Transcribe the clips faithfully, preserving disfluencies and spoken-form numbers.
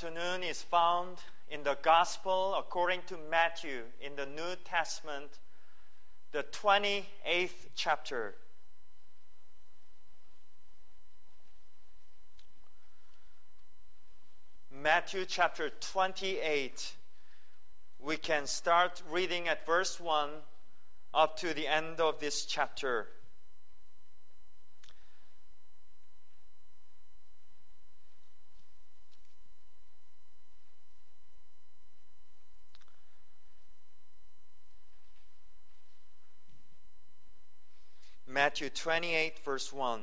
afternoon is found in the Gospel according to Matthew in the New Testament, the twenty-eighth chapter. Matthew chapter twenty-eight. We can start reading at verse one up to the end of this chapter. Matthew twenty-eight, verse one.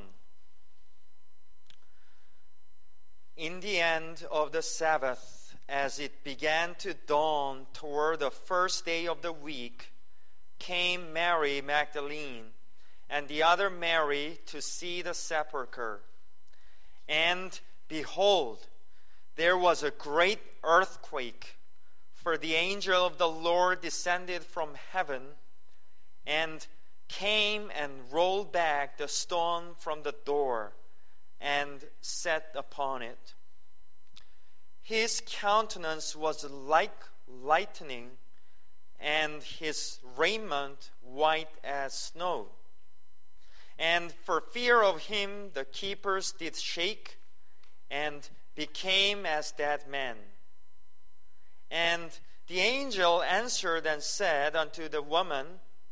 In the end of the Sabbath, as it began to dawn toward the first day of the week, came Mary Magdalene and the other Mary to see the sepulchre. And behold, there was a great earthquake, for the angel of the Lord descended from heaven and came and rolled back the stone from the door and sat upon it. His countenance was like lightning, and his raiment white as snow. And for fear of him the keepers did shake, and became as dead men. And the angel answered and said unto the woman,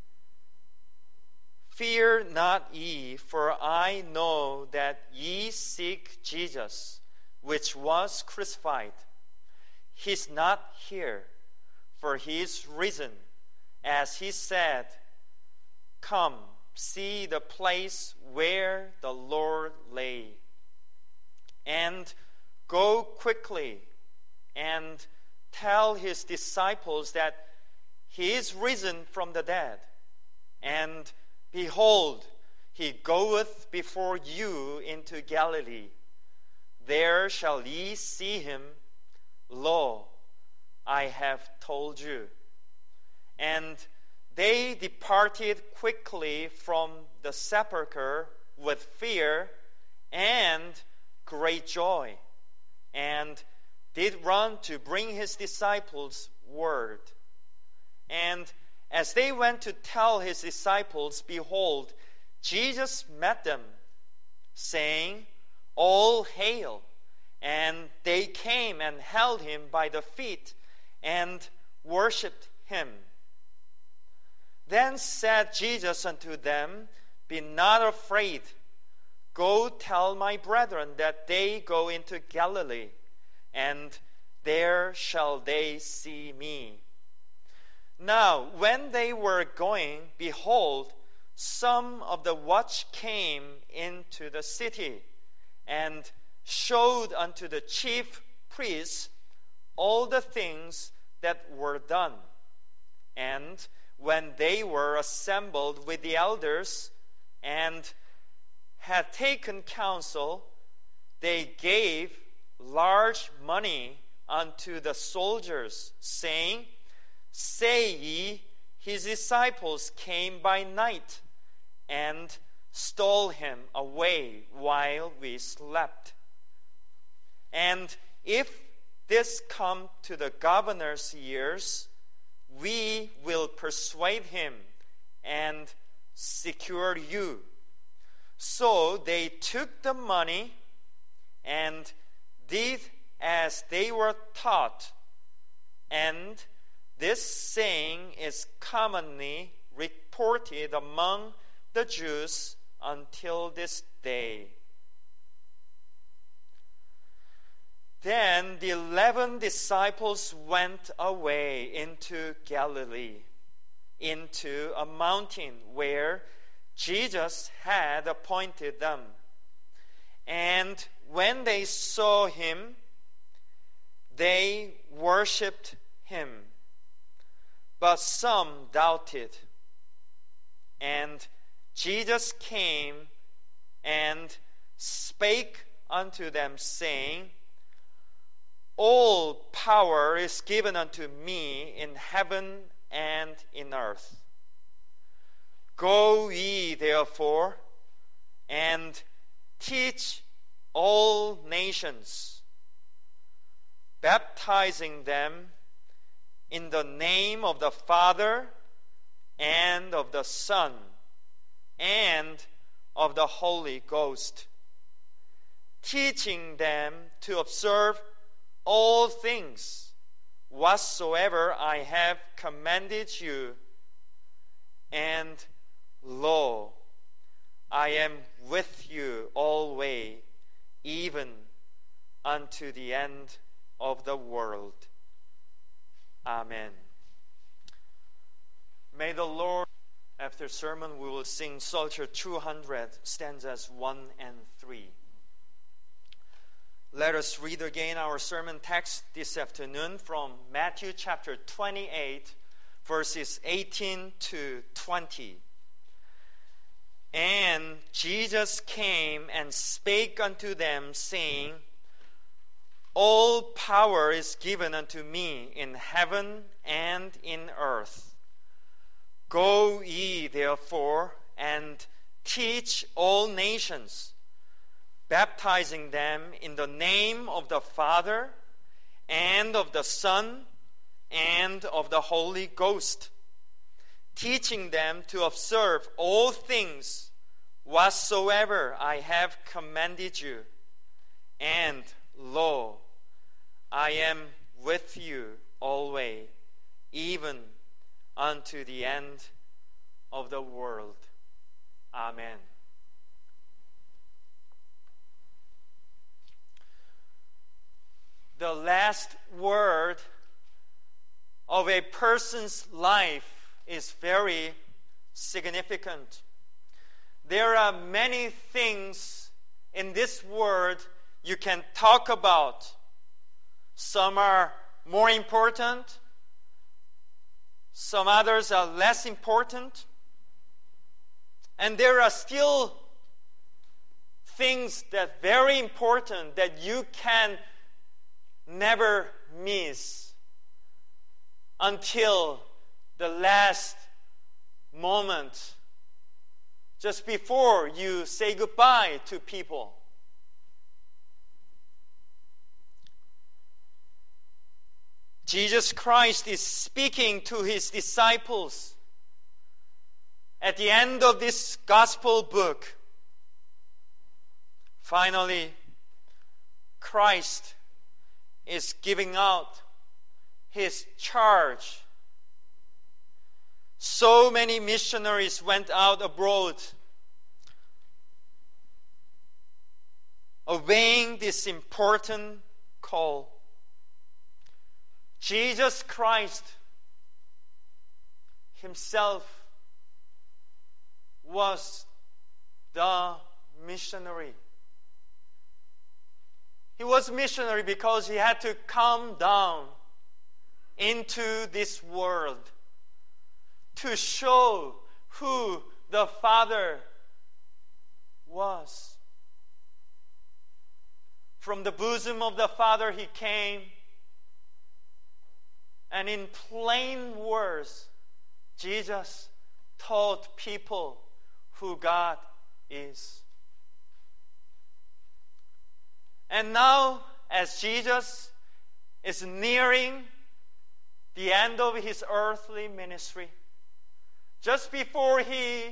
Fear not ye, for I know that ye seek Jesus, which was crucified. He is not here, for he is risen, as he said. Come, see the place where the Lord lay. And go quickly and tell his disciples that he is risen from the dead. And behold, he goeth before you into Galilee. There shall ye see him. Lo, I have told you. And they departed quickly from the sepulchre with fear and great joy, and did run to bring his disciples word. And as they went to tell his disciples, behold, Jesus met them, saying, All hail! And they came and held him by the feet and worshipped him. Then said Jesus unto them, Be not afraid. Go tell my brethren that they go into Galilee, and there shall they see me. Now, when they were going, behold, some of the watch came into the city, and showed unto the chief priests all the things that were done. And when they were assembled with the elders, and had taken counsel, they gave large money unto the soldiers, saying, Say ye, his disciples came by night, and stole him away while we slept. And if this come to the governor's ears, we will persuade him and secure you. So they took the money and did as they were taught. And this saying is commonly reported among the Jews until this day. Then the eleven disciples went away into Galilee, into a mountain where Jesus had appointed them. And when they saw him, they worshipped him. But some doubted. And Jesus came and spake unto them, saying, All power is given unto me in heaven and in earth. Go ye therefore, and teach all nations, baptizing them in the name of the Father and of the Son and of the Holy Ghost, teaching them to observe all things whatsoever I have commanded you. And lo, I am with you always, even unto the end of the world. Amen. May the Lord, after sermon, we will sing Psalter two hundred, stanzas one and three. Let us read again our sermon text this afternoon from Matthew chapter twenty-eight, verses eighteen to twenty. And Jesus came and spake unto them, saying, All power is given unto me in heaven and in earth. Go ye therefore and teach all nations, baptizing them in the name of the Father and of the Son and of the Holy Ghost, teaching them to observe all things whatsoever I have commanded you. And lo, I am with you always, even unto the end of the world. Amen. The last word of a person's life is very significant. There are many things in this word you can talk about. Some are more important. Some others are less important. And there are still things that are very important that you can never miss until the last moment, just before you say goodbye to people. Jesus Christ is speaking to his disciples at the end of this gospel book. Finally, Christ is giving out his charge. So many missionaries went out abroad, obeying this important call. Jesus Christ himself was the missionary. He was missionary because he had to come down into this world to show who the Father was. From the bosom of the Father he came, and in plain words, Jesus taught people who God is. And now, as Jesus is nearing the end of his earthly ministry, just before he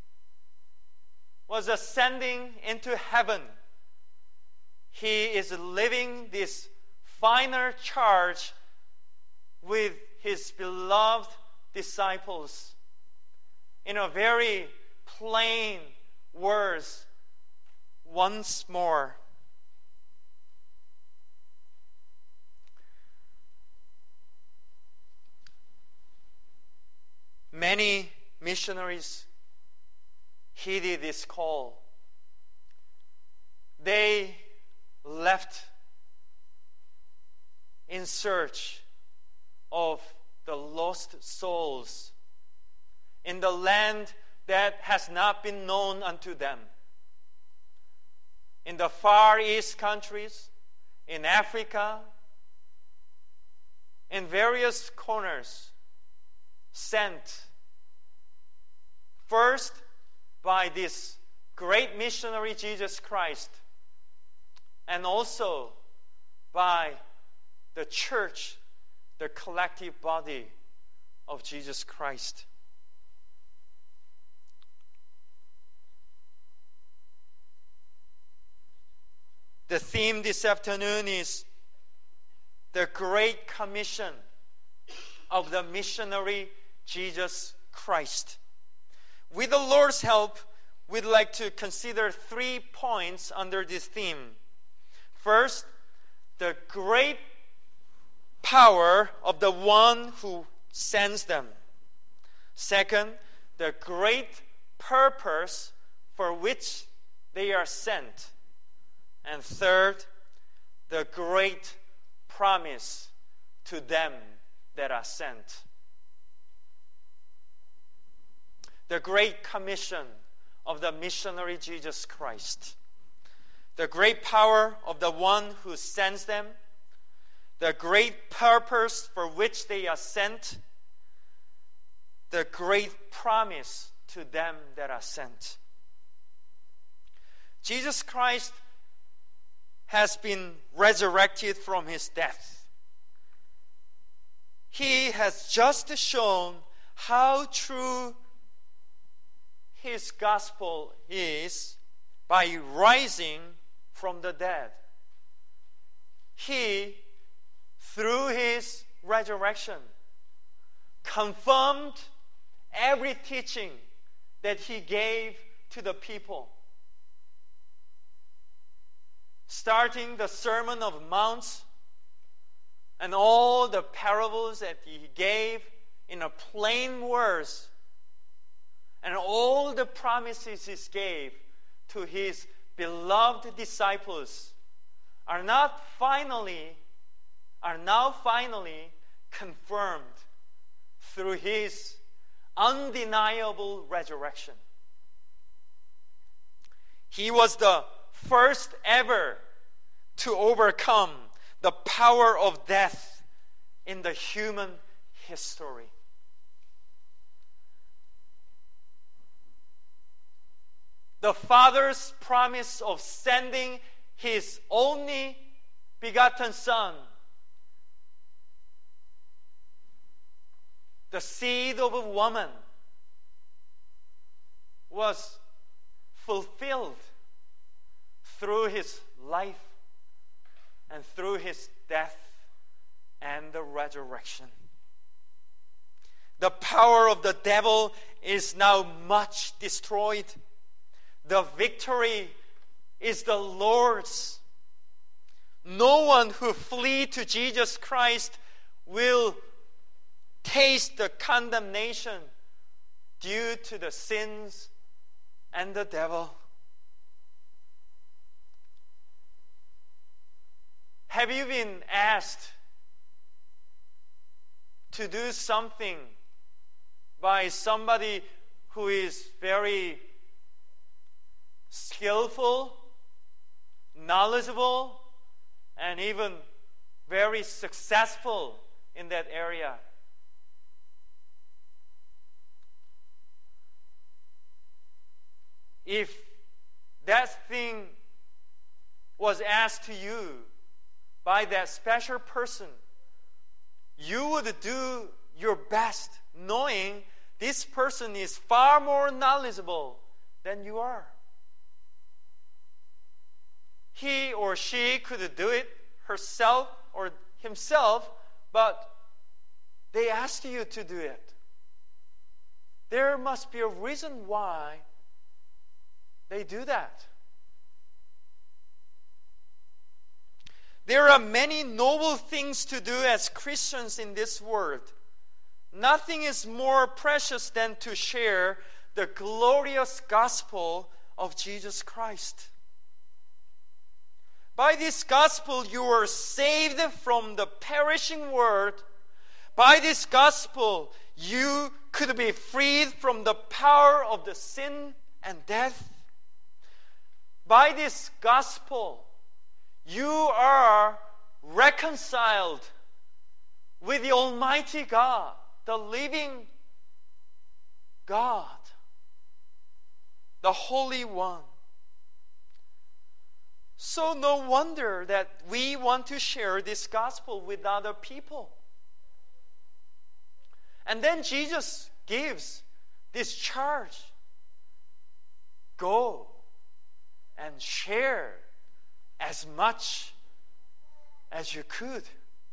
was ascending into heaven, he is living this final charge with his beloved disciples in a very plain words once more. Many missionaries heeded this call. They left in search of the lost souls in the land that has not been known unto them. In the Far East countries, in Africa, in various corners, sent first by this great missionary Jesus Christ, and also by the church, the collective body of Jesus Christ. The theme this afternoon is the Great Commission of the missionary Jesus Christ. With the Lord's help, we'd like to consider three points under this theme. First, the great power of the one who sends them. Second, the great purpose for which they are sent. And third, the great promise to them that are sent. The Great Commission of the missionary Jesus Christ. The great power of the one who sends them. The great purpose for which they are sent. The great promise to them that are sent. Jesus Christ has been resurrected from his death. He has just shown how true his gospel is by rising from the dead. He, through his resurrection, confirmed every teaching that he gave to the people. Starting the Sermon of Mount and all the parables that he gave in a plain words, and all the promises he gave to his beloved disciples are not finally, are now finally confirmed through his undeniable resurrection. He was the first ever to overcome the power of death in the human history. The Father's promise of sending his only begotten Son, the seed of a woman, was fulfilled through his life and through his death and the resurrection. The power of the devil is now much destroyed. The victory is the Lord's. No one who flees to Jesus Christ will taste the condemnation due to the sins and the devil. Have you been asked to do something by somebody who is very skillful, knowledgeable, and even very successful in that area? If that thing was asked to you by that special person, you would do your best knowing this person is far more knowledgeable than you are. He or she could do it herself or himself, but they asked you to do it. There must be a reason why they do that. There are many noble things to do as Christians in this world. Nothing is more precious than to share the glorious gospel of Jesus Christ. By this gospel, you are saved from the perishing world. By this gospel, you could be freed from the power of the sin and death. By this gospel, you are reconciled with the Almighty God, the living God, the Holy One. So no wonder that we want to share this gospel with other people. And then Jesus gives this charge. Go and share as much as you could.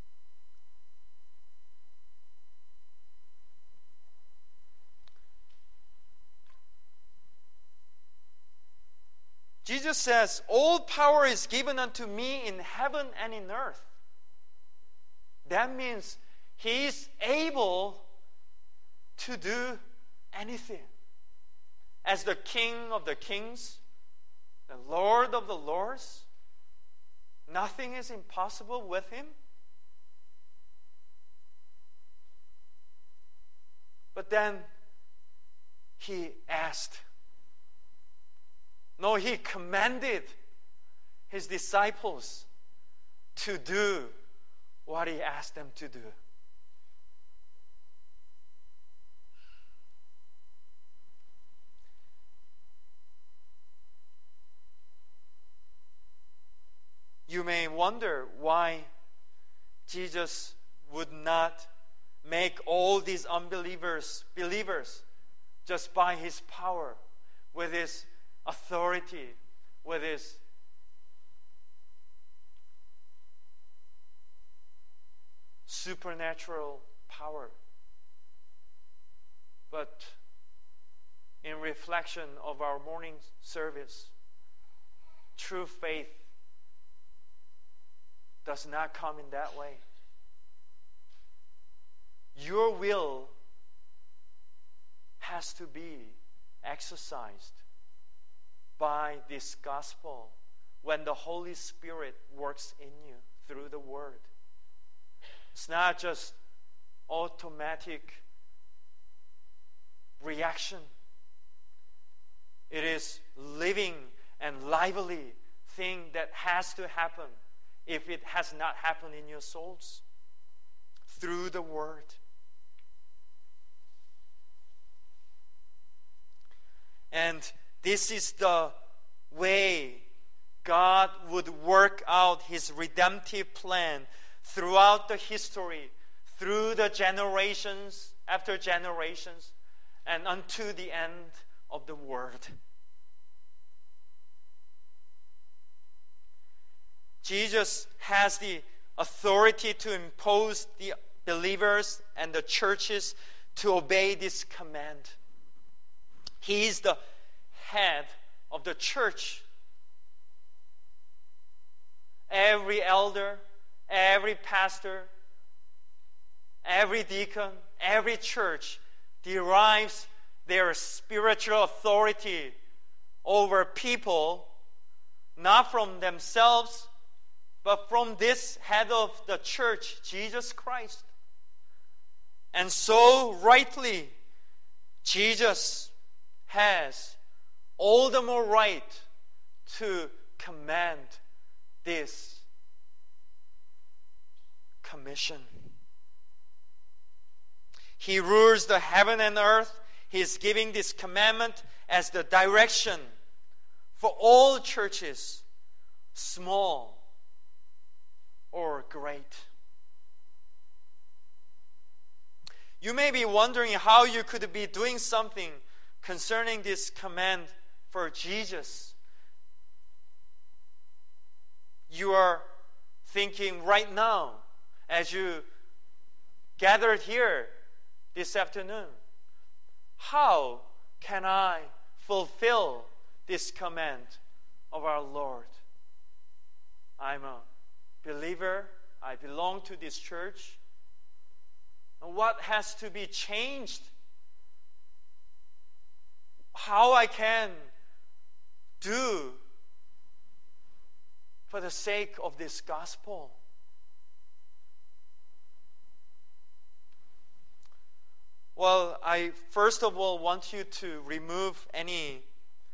Jesus says, all power is given unto me in heaven and in earth. That means He is able to do anything. As the King of the kings, the Lord of the lords, nothing is impossible with Him. But then He asked, no, He commanded His disciples to do what He asked them to do. You may wonder why Jesus would not make all these unbelievers believers just by His power, with His authority, with His supernatural power. But in reflection of our morning service, true faith does not come in that way. Your will has to be exercised by this gospel when the Holy Spirit works in you through the Word. It's not just automatic reaction. It is living and lively thing that has to happen if it has not happened in your souls through the Word. And this is the way God would work out His redemptive plan throughout the history, through the generations after generations, and unto the end of the world. Jesus has the authority to impose the believers and the churches to obey this command. He is the head of the church. Every elder, every pastor, every deacon, every church derives their spiritual authority over people, not from themselves, but from this head of the church, Jesus Christ. And so rightly, Jesus has all the more right to command this commission. He rules the heaven and earth. He is giving this commandment as the direction for all churches, small or great. You may be wondering how you could be doing something concerning this command for Jesus. You are thinking right now, as you gathered here this afternoon, how can I fulfill this command of our Lord? I'm a believer. I belong to this church. And what has to be changed? How I can do for the sake of this gospel? Well, I first of all want you to remove any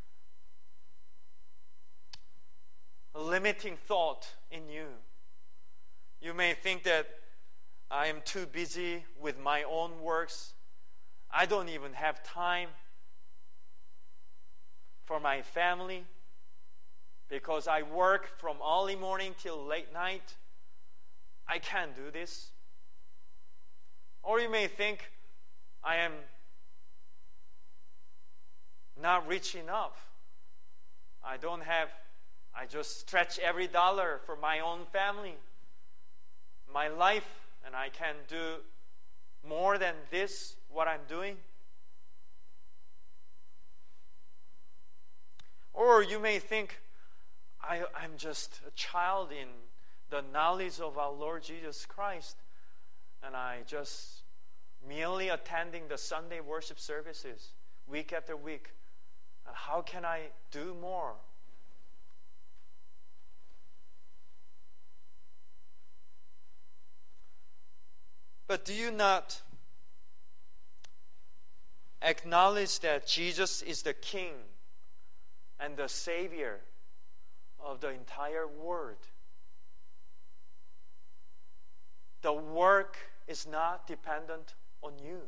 limiting thought in you. You may think that I am too busy with my own works. I don't even have time for my family. because I work from early morning till late night, I can't do this. Or you may think, I am not rich enough. I don't have, I just stretch every dollar for my own family, my life, and I can do more than this, what I'm doing. Or you may think, I, I'm just a child in the knowledge of our Lord Jesus Christ, and I just merely attending the Sunday worship services week after week. And how can I do more? But do you not acknowledge that Jesus is the King and the Savior of the entire world? The work is not dependent on you.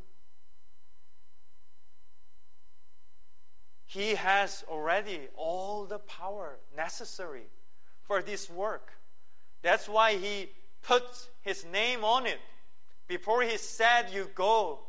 He has already all the power necessary for this work. That's why He put His name on it. Before He said, you go.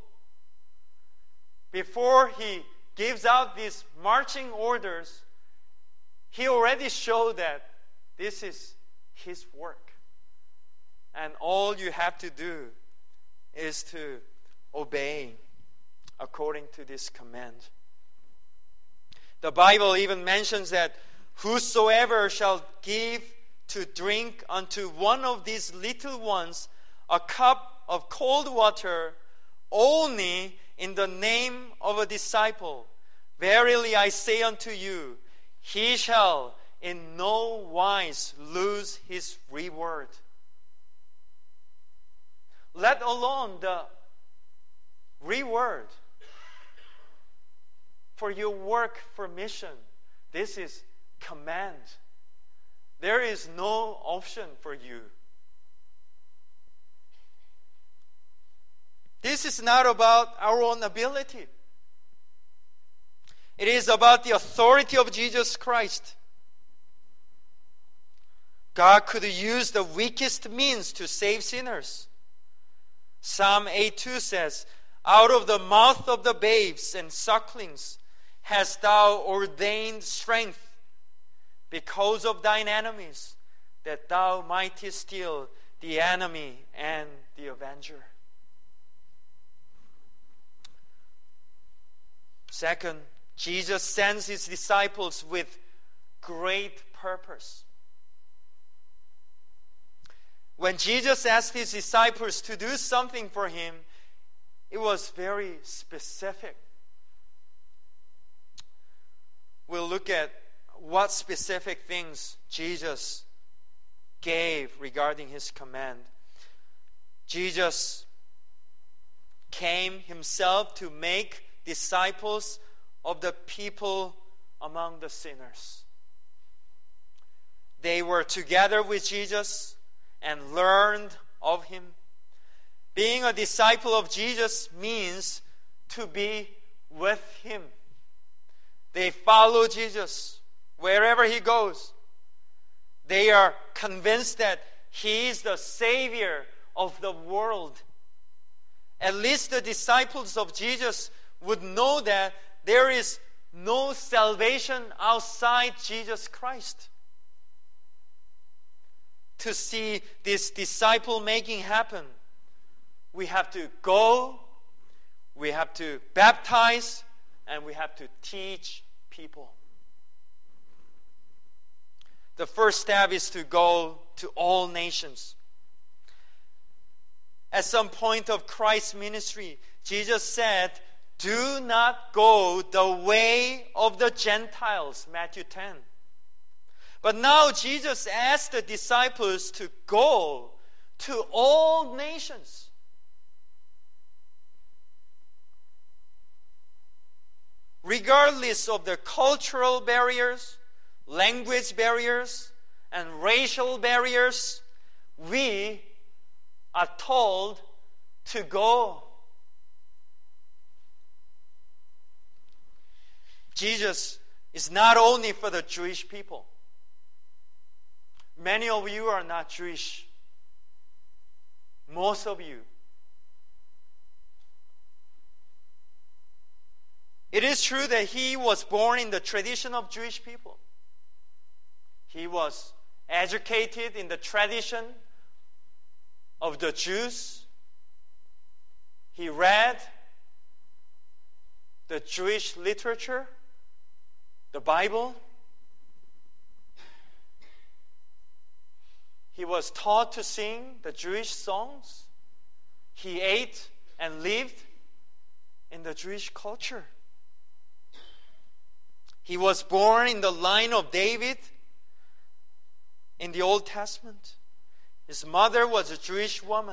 Before He gives out these marching orders, He already showed that this is His work. And all you have to do is to obey according to this command. The Bible even mentions that whosoever shall give to drink unto one of these little ones a cup of cold water only in the name of a disciple, verily I say unto you, he shall in no wise lose his reward. Let alone the reward for your work for mission. This is command. There is no option for you. This is not about our own ability. It is about the authority of Jesus Christ. God could use the weakest means to save sinners. Psalm eight two says, out of the mouth of the babes and sucklings hast thou ordained strength because of thine enemies, that thou mightest steal the enemy and the avenger. Second, Jesus sends His disciples with great purpose. When Jesus asked His disciples to do something for Him, it was very specific. We'll look at what specific things Jesus gave regarding His command. Jesus came Himself to make disciples of the people among the sinners. They were together with Jesus and learned of Him. Being a disciple of Jesus means to be with Him. They follow Jesus wherever He goes. They are convinced that He is the Savior of the world. At least the disciples of Jesus would know that there is no salvation outside Jesus Christ. To see this disciple making happen, we have to go, we have to baptize, and we have to teach people. The first step is to go to all nations. At some point of Christ's ministry, Jesus said, do not go the way of the Gentiles, Matthew ten. But now Jesus asked the disciples to go to all nations. Regardless of the cultural barriers, language barriers, and racial barriers, we are told to go. Jesus is not only for the Jewish people. Many of you are not Jewish. Most of you. It is true that he was born in the tradition of Jewish people. He was educated in the tradition of the Jews. He read the Jewish literature, the Bible. He was taught to sing the Jewish songs. He ate and lived in the Jewish culture. He was born in the line of David in the Old Testament. His mother was a Jewish woman.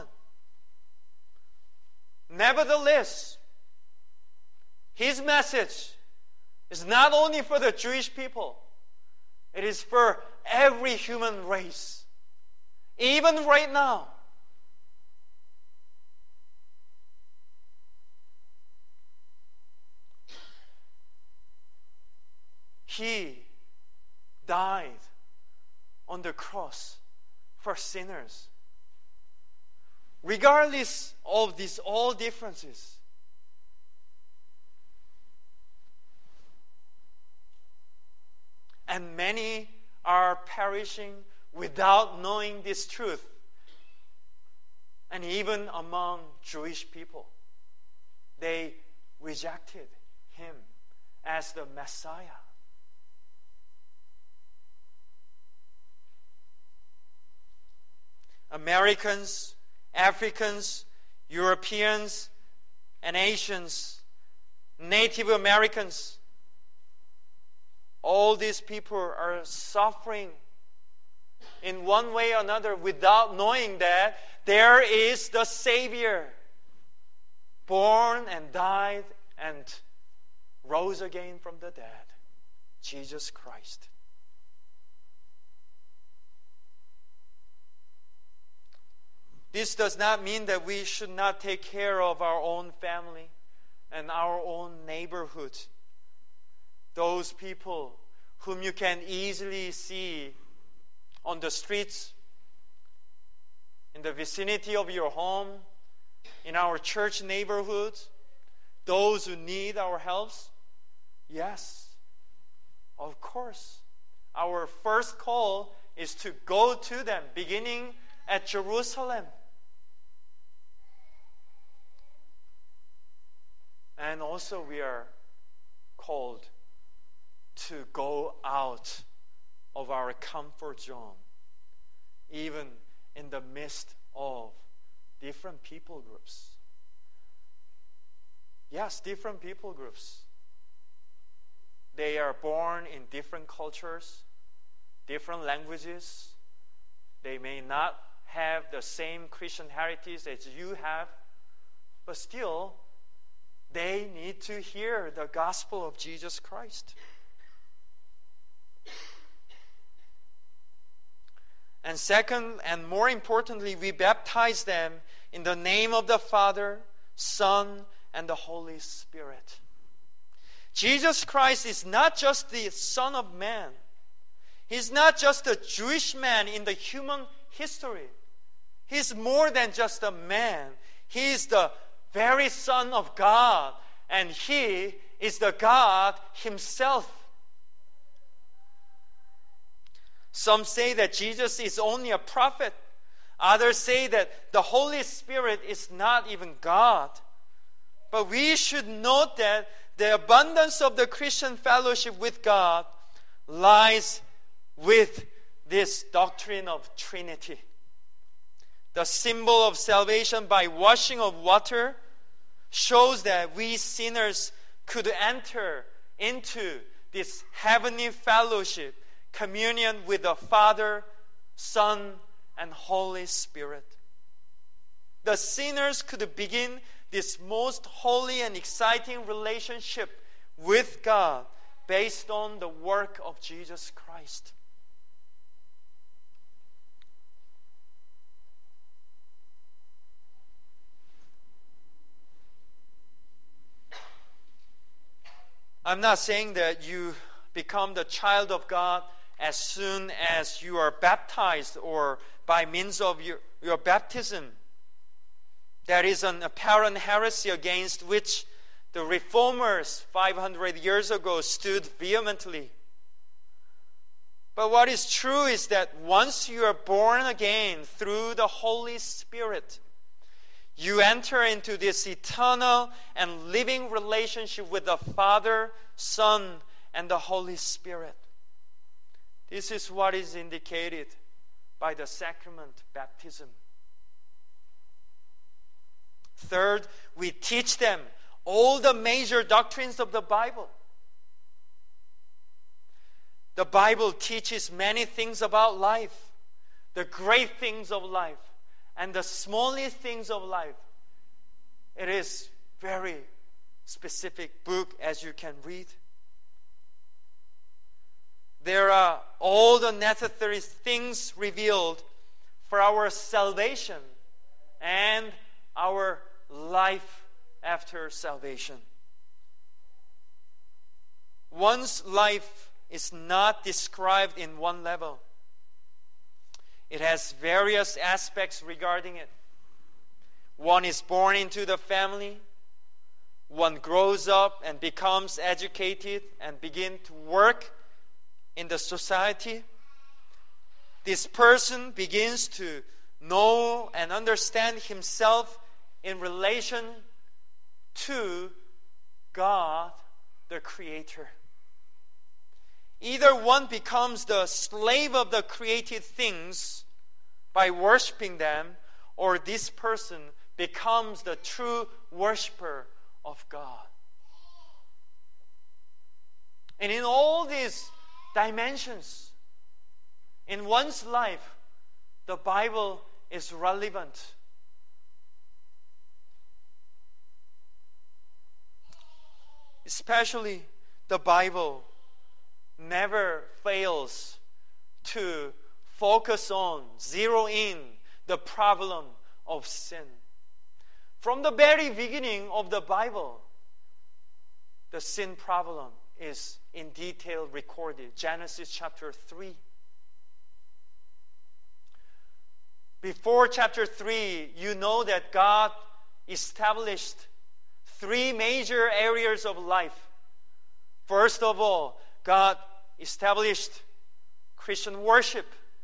Nevertheless, his message is not only for the Jewish people, it is for every human race. Even right now. He died on the cross for sinners. Regardless of these all differences, and many are perishing without knowing this truth, and even among Jewish people, they rejected him as the Messiah. Americans, Africans, Europeans, and Asians, Native Americans, all these people are suffering in one way or another without knowing that there is the Savior, born and died and rose again from the dead, Jesus Christ. This does not mean that we should not take care of our own family and our own neighborhood. Those people whom you can easily see on the streets, in the vicinity of your home, in our church neighborhoods, those who need our help. Yes, of course. Our first call is to go to them, beginning at Jerusalem. And also we are called to go out of our comfort zone, even in the midst of different people groups. Yes, different people groups. They are born in different cultures, different languages. They may not have the same Christian heritage as you have, but still, they need to hear the gospel of Jesus Christ. And second, and more importantly, we baptize them in the name of the Father, Son, and the Holy Spirit. Jesus Christ is not just the Son of Man. He's not just a Jewish man in the human history. He's more than just a man. He is the very Son of God, and He is the God Himself. Some say that Jesus is only a prophet. Others say that the Holy Spirit is not even God. But we should note that the abundance of the Christian fellowship with God lies with this doctrine of Trinity. The symbol of salvation by washing of water shows that we sinners could enter into this heavenly fellowship, communion with the Father, Son, and Holy Spirit. The sinners could begin this most holy and exciting relationship with God based on the work of Jesus Christ. I'm not saying that you become the child of God as soon as you are baptized or by means of your, your baptism. That is an apparent heresy against which the reformers five hundred years ago stood vehemently. But what is true is that once you are born again through the Holy Spirit, you enter into this eternal and living relationship with the Father, Son, and the Holy Spirit. This is what is indicated by the sacrament baptism. Third, we teach them all the major doctrines of the Bible. The Bible teaches many things about life, the great things of life, and the smallest things of life. It is very specific book, as you can read. There are all the necessary things revealed for our salvation and our life after salvation. One's life is not described in one level. It has various aspects regarding it. One is born into the family. One grows up and becomes educated and begins to work in the society. This person begins to know and understand himself in relation to God, the Creator. Either one becomes the slave of the created things by worshiping them, or this person becomes the true worshiper of God. And in all these dimensions, in one's life, the Bible is relevant. Especially the Bible never fails to focus on, zero in the problem of sin. From the very beginning of the Bible, the sin problem is in detail recorded. Genesis chapter three. Before chapter three, you know that God established three major areas of life. First of all, God established Christian worship.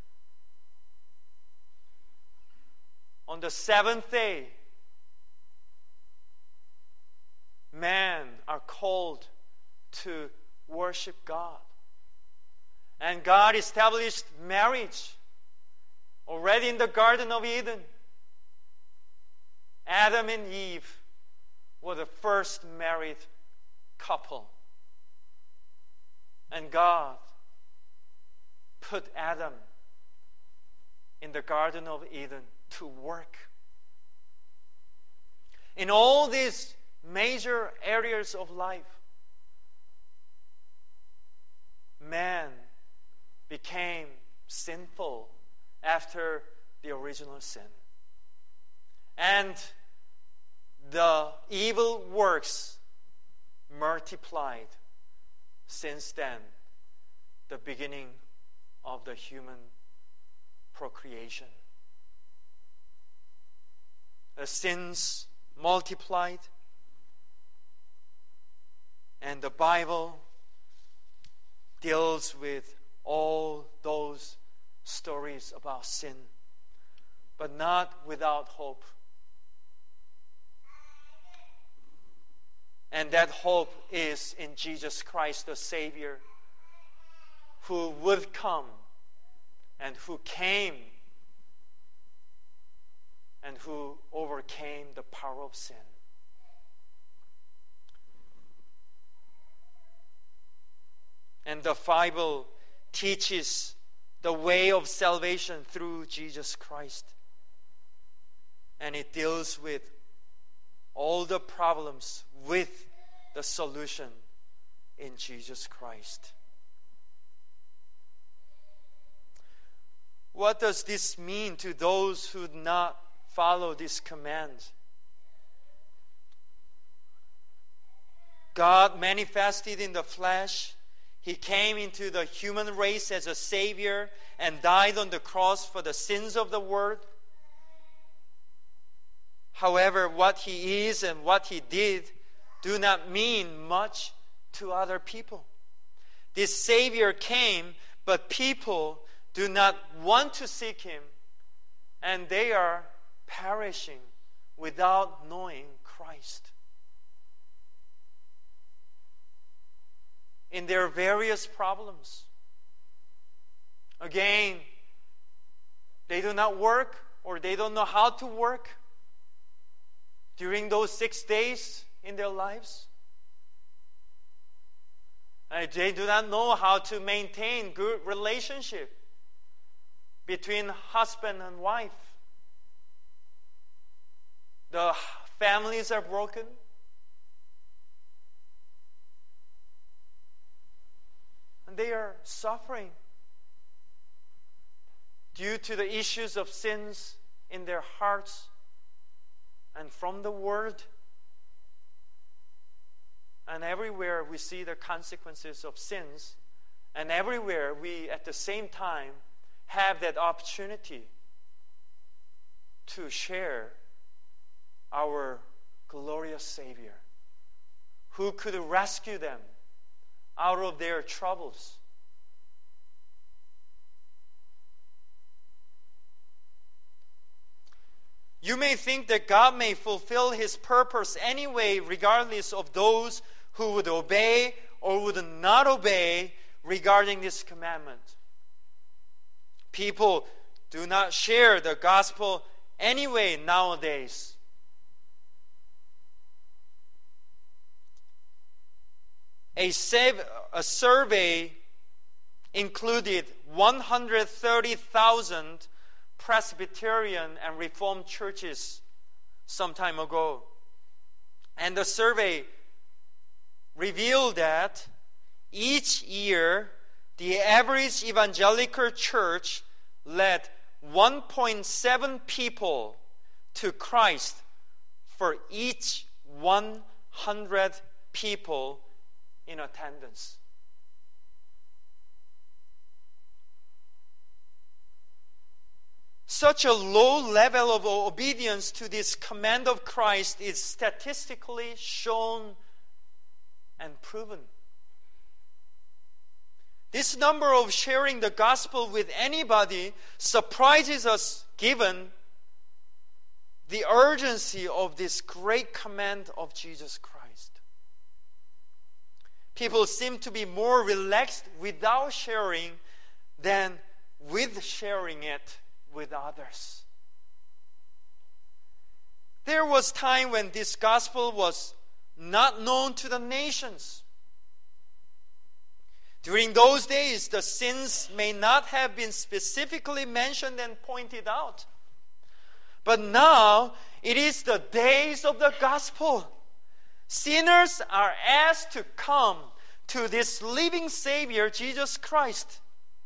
On the seventh day, men are called to worship God. And God established marriage already in the Garden of Eden. Adam and Eve were the first married couple. And God put Adam in the Garden of Eden to work. In all these major areas of life, man became sinful after the original sin. And the evil works multiplied since then, the beginning of the human procreation. The sins multiplied, and the Bible deals with all those stories about sin, but not without hope. And that hope is in Jesus Christ, the Savior, who would come and who came and who overcame the power of sin. And the Bible teaches the way of salvation through Jesus Christ. And it deals with all the problems with the solution in Jesus Christ. What does this mean to those who do not follow this command? God manifested in the flesh. He came into the human race as a Savior and died on the cross for the sins of the world. However, what He is and what He did do not mean much to other people. This Savior came, but people do not want to seek Him, and they are perishing without knowing Christ. In their various problems, again, they do not work or they don't know how to work during those six days in their lives. And they do not know how to maintain good relationship between husband and wife. The families are broken. And they are suffering due to the issues of sins in their hearts and from the world. And everywhere we see the consequences of sins, and everywhere we at the same time have that opportunity to share our glorious Savior who could rescue them out of their troubles. You may think that God may fulfill His purpose anyway, regardless of those who would obey or would not obey regarding this commandment. People do not share the gospel anyway nowadays. A, save, a survey included one hundred thirty thousand Presbyterian and Reformed churches some time ago. And the survey revealed that each year the average evangelical church led one point seven people to Christ for each one hundred people in attendance. Such a low level of obedience to this command of Christ is statistically shown and proven. This number of sharing the gospel with anybody surprises us given the urgency of this great command of Jesus Christ. People seem to be more relaxed without sharing than with sharing it with others. There was time when this gospel was not known to the nations. During those days, the sins may not have been specifically mentioned and pointed out. But now, it is the days of the gospel. Sinners are asked to come to this living Savior, Jesus Christ,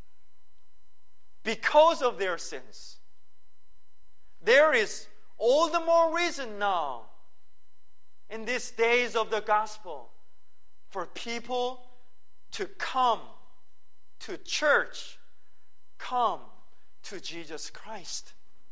because of their sins. There is all the more reason now, in these days of the gospel, for people to come to church, come to Jesus Christ.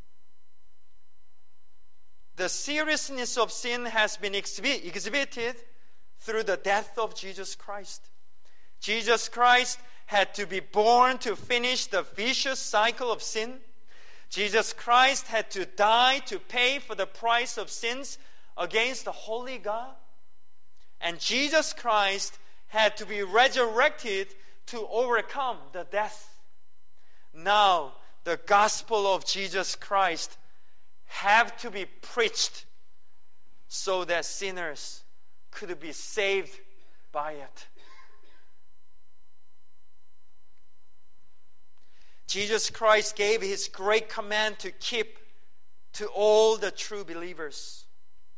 The seriousness of sin has been exhi- exhibited through the death of Jesus Christ. Jesus Christ had to be born to finish the vicious cycle of sin. Jesus Christ had to die to pay for the price of sins against the holy God. And Jesus Christ had to be resurrected to overcome the death. Now, the gospel of Jesus Christ have to be preached so that sinners could be saved by it. Jesus Christ gave His great command to keep to all the true believers.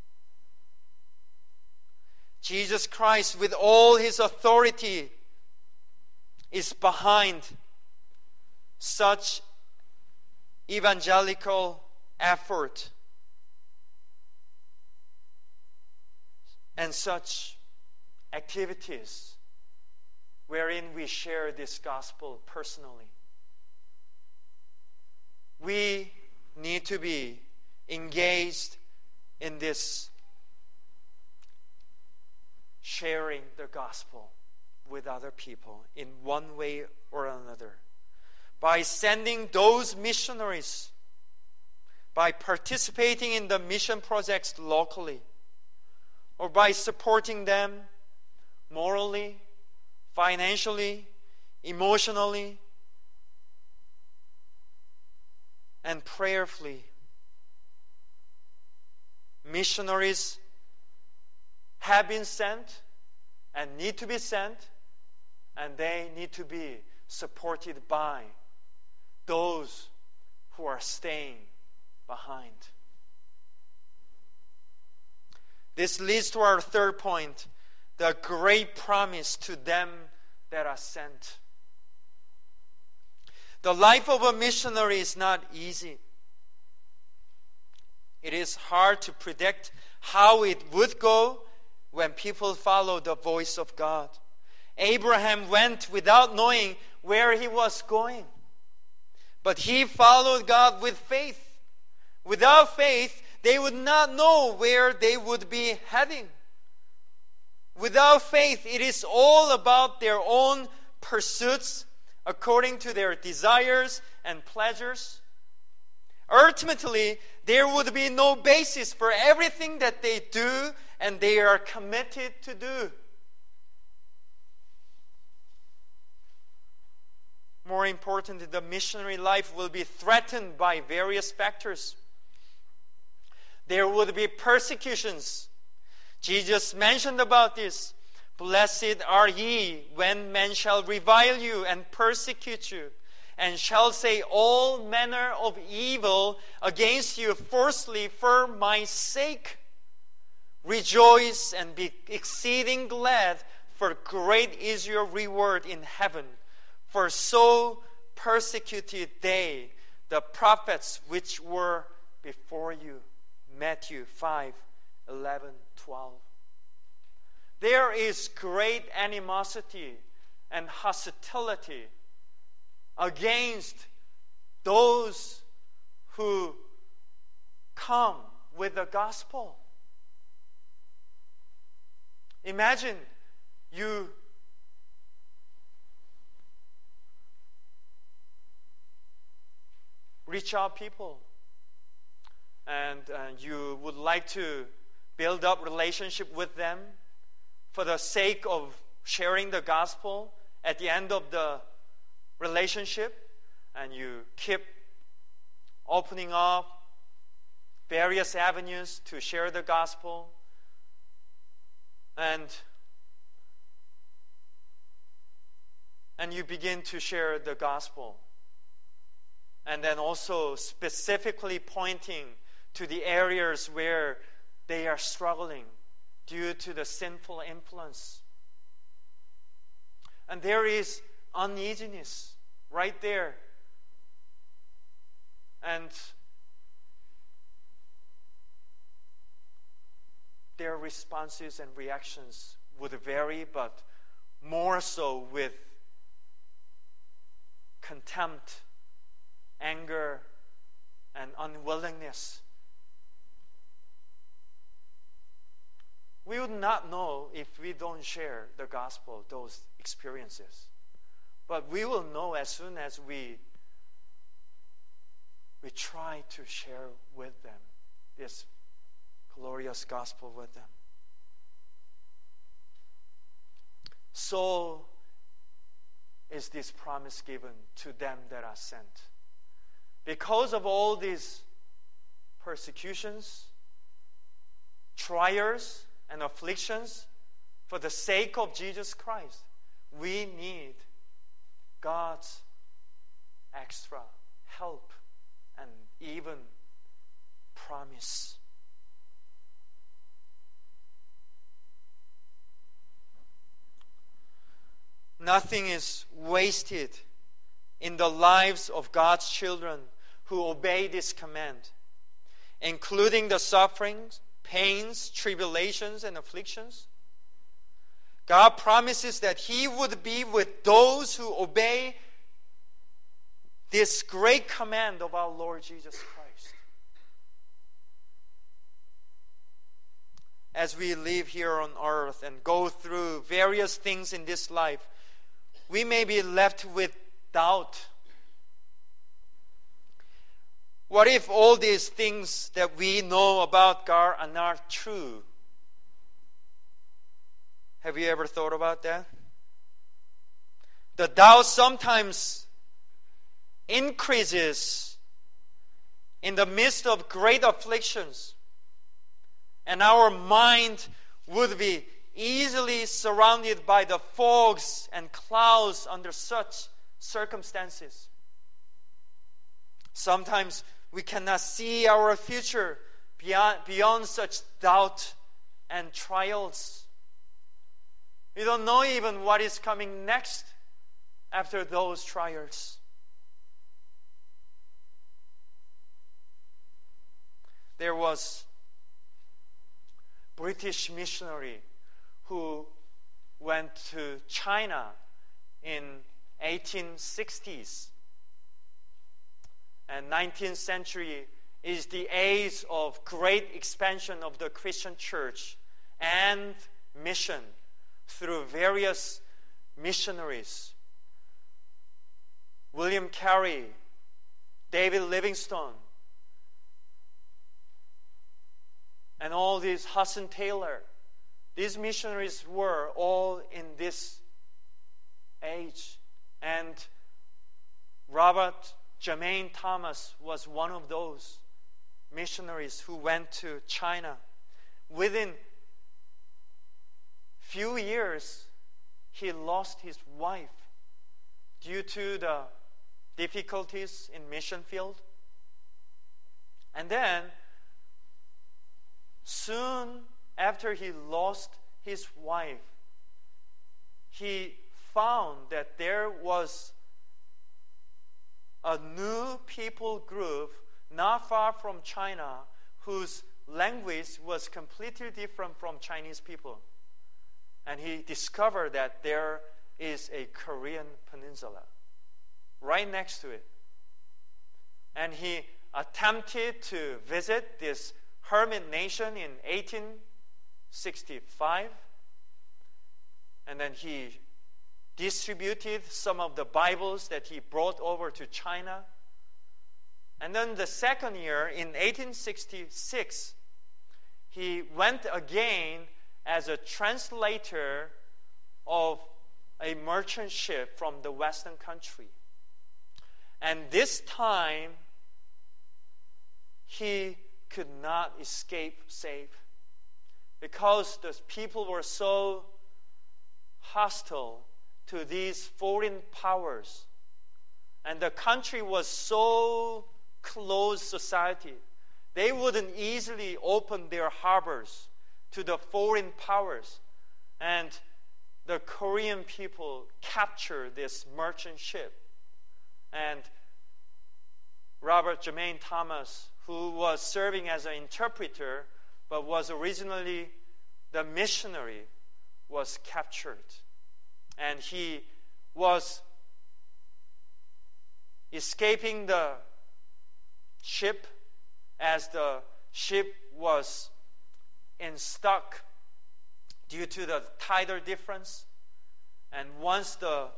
Jesus Christ, with all His authority, is behind such evangelical effort and such activities wherein we share this gospel personally. We need to be engaged in this sharing the gospel with other people in one way or another. By sending those missionaries, by participating in the mission projects locally, or by supporting them morally, financially, emotionally, and prayerfully. Missionaries have been sent and need to be sent, and they need to be supported by those who are staying behind. This leads to our third point, the great promise to them that are sent. The life of a missionary is not easy. It is hard to predict how it would go when people follow the voice of God. Abraham went without knowing where he was going, but he followed God with faith. Without faith, they would not know where they would be heading. Without faith, it is all about their own pursuits according to their desires and pleasures. Ultimately, there would be no basis for everything that they do and they are committed to do. More importantly, the missionary life will be threatened by various factors. There would be persecutions. Jesus mentioned about this. Blessed are ye when men shall revile you and persecute you, and shall say all manner of evil against you falsely for my sake. Rejoice and be exceeding glad, for great is your reward in heaven. For so persecuted they the prophets which were before you. Matthew five, eleven, twelve. There is great animosity and hostility against those who come with the gospel. Imagine you reach out people and uh, you would like to build up relationship with them for the sake of sharing the gospel at the end of the relationship, and you keep opening up various avenues to share the gospel, and and you begin to share the gospel, and then also specifically pointing to the areas where they are struggling due to the sinful influence. And there is uneasiness right there. And their responses and reactions would vary, but more so with contempt, anger, and unwillingness. We would not know if we don't share the gospel, those experiences. But we will know as soon as we, we try to share with them this glorious gospel with them. So is this promise given to them that are sent. Because of all these persecutions, trials, and afflictions, for the sake of Jesus Christ, we need God's extra help and even promise. Nothing is wasted in the lives of God's children who obey this command, including the sufferings, pains, tribulations, and afflictions. God promises that He would be with those who obey this great command of our Lord Jesus Christ. As we live here on earth and go through various things in this life, we may be left with doubt. What if all these things that we know about God are not true? Have you ever thought about that? The doubt sometimes increases in the midst of great afflictions, and our mind would be easily surrounded by the fogs and clouds under such circumstances. Sometimes we cannot see our future beyond, beyond such doubt and trials. We don't know even what is coming next after those trials. There was a British missionary who went to China in eighteen sixties. And nineteenth century is the age of great expansion of the Christian church and mission through various missionaries. William Carey, David Livingstone, and all these Hudson Taylor. These missionaries were all in this age. And Robert Jermaine Thomas was one of those missionaries who went to China. Within few years, he lost his wife due to the difficulties in mission field. And then, soon after he lost his wife, he found that there was a new people group not far from China whose language was completely different from Chinese people. And he discovered that there is a Korean peninsula right next to it. And he attempted to visit this hermit nation in eighteen sixty-five. And then he distributed some of the Bibles that he brought over to China. And then the second year, in eighteen sixty-six, he went again as a translator of a merchant ship from the Western country. And this time, he could not escape safe because the people were so hostile to these foreign powers. And the country was so closed society. They wouldn't easily open their harbors to the foreign powers. And the Korean people captured this merchant ship. And Robert Jermaine Thomas, who was serving as an interpreter, but was originally the missionary, was captured. And he was escaping the ship as the ship was in stuck due to the tidal difference. And once the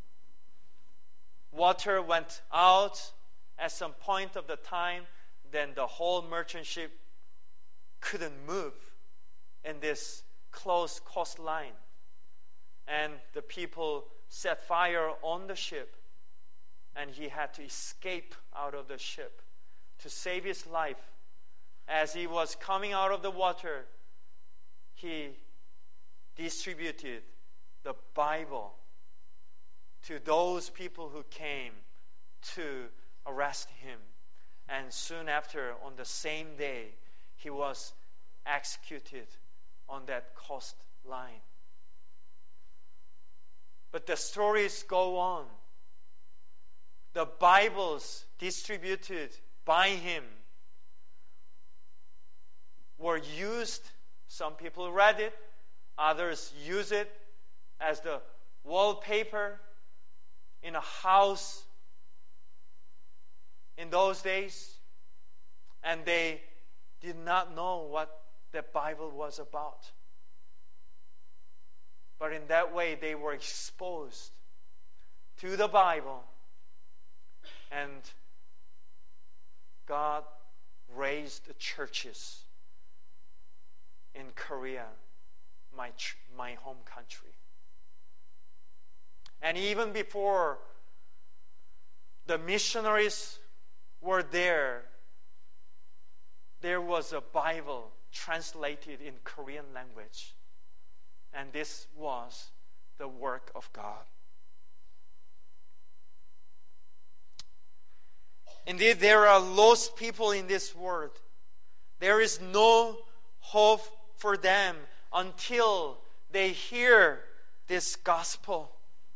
water went out at some point of the time, then the whole merchant ship couldn't move in this close coastline. And the people set fire on the ship, and he had to escape out of the ship to save his life. As he was coming out of the water, he distributed the Bible to those people who came to arrest him. And soon after, on the same day, he was executed on that coastline. But the stories go on. The Bibles distributed by him were used. Some people read it, others use it as the wallpaper in a house in those days, and they did not know what the Bible was about. But in that way, they were exposed to the Bible, and God raised the churches in Korea, my, my home country. And even before the missionaries were there, there was a Bible translated in Korean language. And this was the work of God. Indeed, there are lost people in this world. There is no hope for them until they hear this gospel.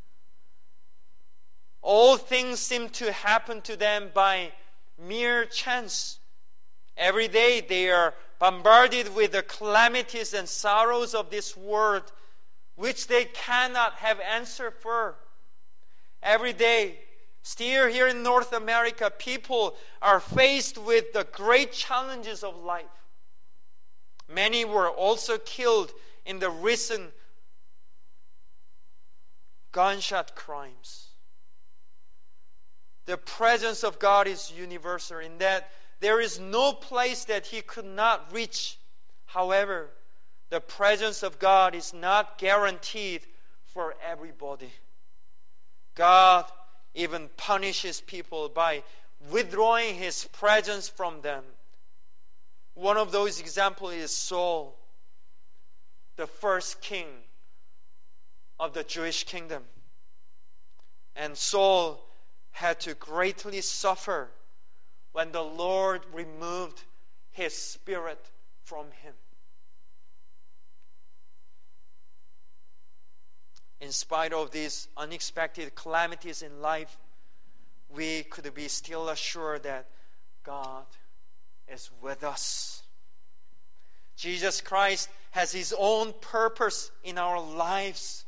All things seem to happen to them by mere chance. Every day they are bombarded with the calamities and sorrows of this world, which they cannot have answer for. Every day, still here in North America, people are faced with the great challenges of life. Many were also killed in the recent gunshot crimes. The presence of God is universal in that there is no place that He could not reach. However, the presence of God is not guaranteed for everybody. God even punishes people by withdrawing His presence from them. One of those examples is Saul, the first king of the Jewish kingdom. And Saul had to greatly suffer when the Lord removed His spirit from him. In spite of these unexpected calamities in life, we could be still assured that God is with us. Jesus Christ has His own purpose in our lives,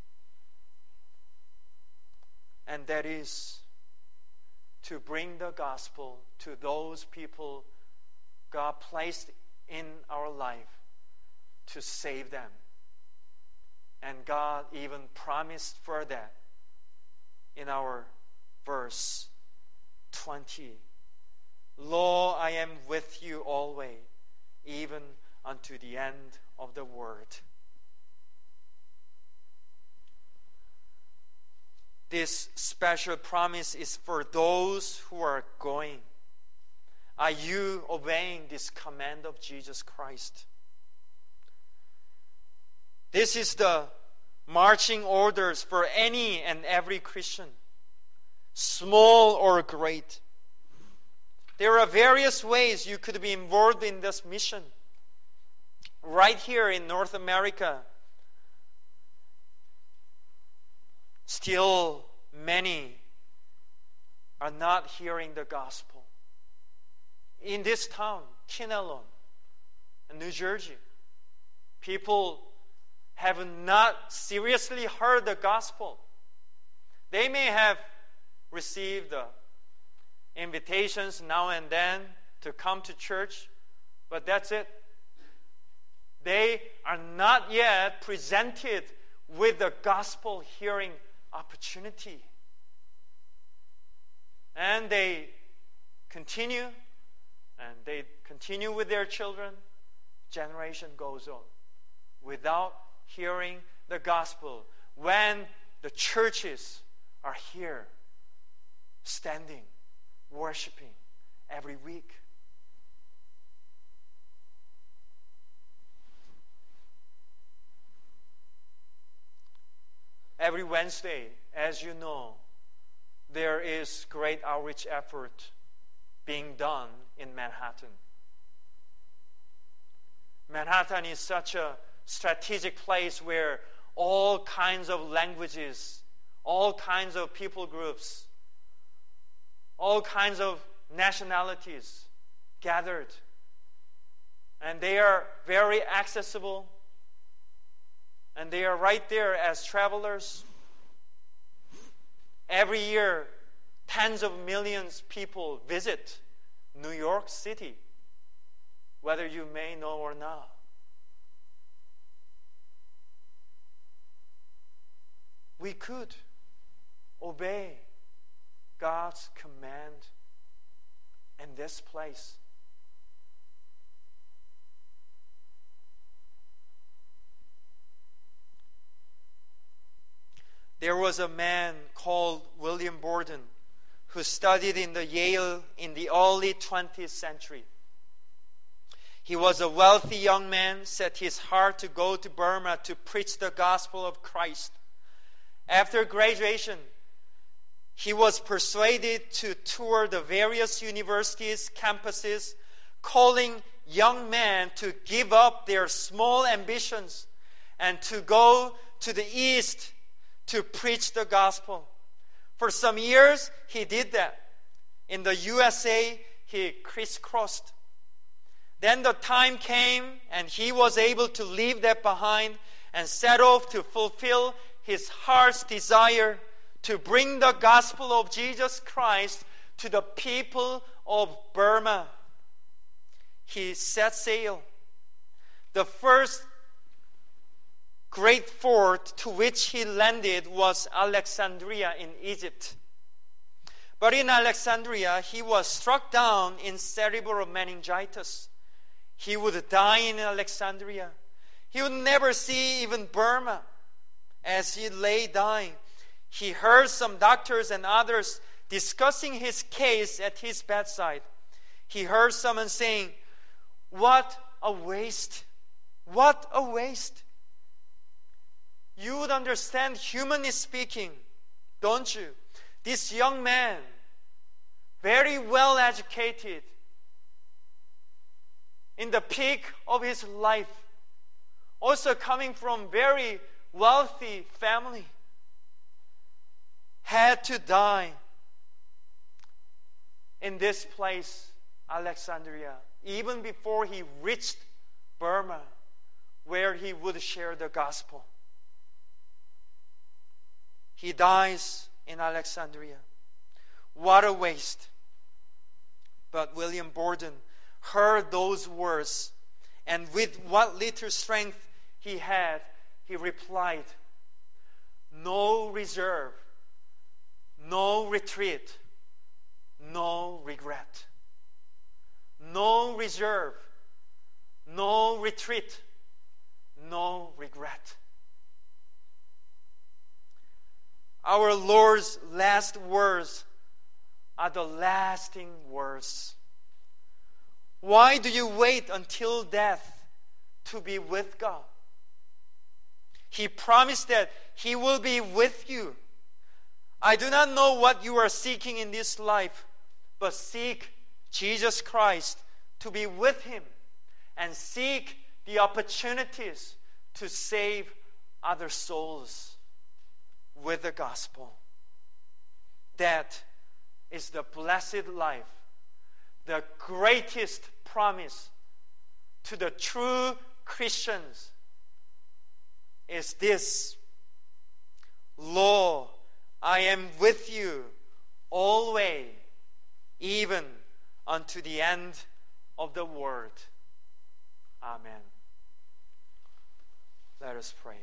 and that is to bring the gospel to those people God placed in our life, to save them. And God even promised for that in our verse twenty. Lo, I am with you always, even unto the end of the world. This special promise is for those who are going. Are you obeying this command of Jesus Christ? This is the marching orders for any and every Christian, small or great. There are various ways you could be involved in this mission. Right here in North America, still many are not hearing the gospel. In this town, Kinnelon, New Jersey, people have not seriously heard the gospel. They may have received the invitations now and then to come to church, but that's it. They are not yet presented with the gospel hearing opportunity. And they continue, and they continue with their children. Generation goes on without hearing the gospel when the churches are here, standing, worshiping every week. Every Wednesday, as you know, there is great outreach effort being done in Manhattan. Manhattan is such a strategic place where all kinds of languages, all kinds of people groups, all kinds of nationalities gathered. And they are very accessible. And they are right there as travelers. Every year, tens of millions of people visit New York City, whether you may know or not. We could obey God's command in this place. There was a man called William Borden who studied in the Yale in the early twentieth century. He was a wealthy young man, set his heart to go to Burma to preach the gospel of Christ. After graduation, he was persuaded to tour the various universities, campuses, calling young men to give up their small ambitions and to go to the East to preach the gospel. For some years, he did that. In the U S A, he crisscrossed. Then the time came, and he was able to leave that behind and set off to fulfill his heart's desire to bring the gospel of Jesus Christ to the people of Burma. He set sail. The first great fort to which he landed was Alexandria in Egypt. But in Alexandria, he was struck down in cerebral meningitis. He would die in Alexandria. He would never see even Burma. As he lay dying, he heard some doctors and others discussing his case at his bedside. He heard someone saying, "What a waste! What a waste!" You would understand, humanly speaking, don't you? This young man, very well educated, in the peak of his life, also coming from very wealthy family, had to die in this place, Alexandria, even before he reached Burma, where he would share the gospel. He dies in Alexandria. What a waste. But William Borden heard those words, and with what little strength he had, he replied, "No reserve, no retreat, no regret." No reserve, no retreat, no regret. Our Lord's last words are the lasting words. Why do you wait until death to be with God? He promised that He will be with you. I do not know what you are seeking in this life, but seek Jesus Christ to be with Him and seek the opportunities to save other souls with the gospel. That is the blessed life, the greatest promise to the true Christians is this: Lo, I am with you always, even unto the end of the world. Amen. Let us pray.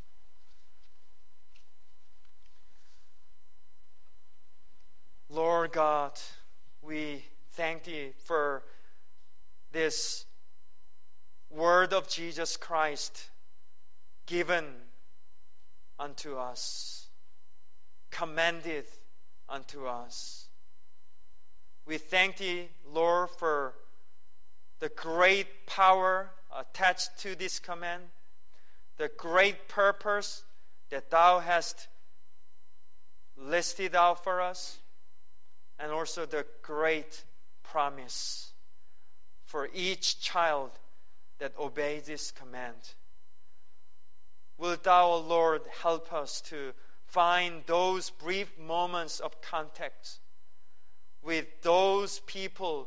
Lord God, we thank Thee for this word of Jesus Christ given unto us, commended unto us. We thank Thee, Lord, for the great power attached to this command, the great purpose that Thou hast listed out for us, and also the great promise for each child that obeys this command. Wilt Thou, O Lord, help us to find those brief moments of contact with those people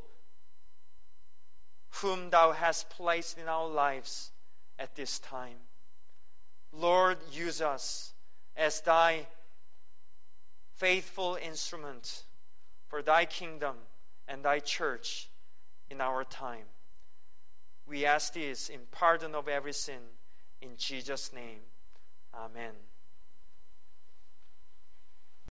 whom Thou hast placed in our lives at this time. Lord, use us as thy faithful instrument for thy kingdom and thy church in our time. We ask this in pardon of every sin. In Jesus' name, amen.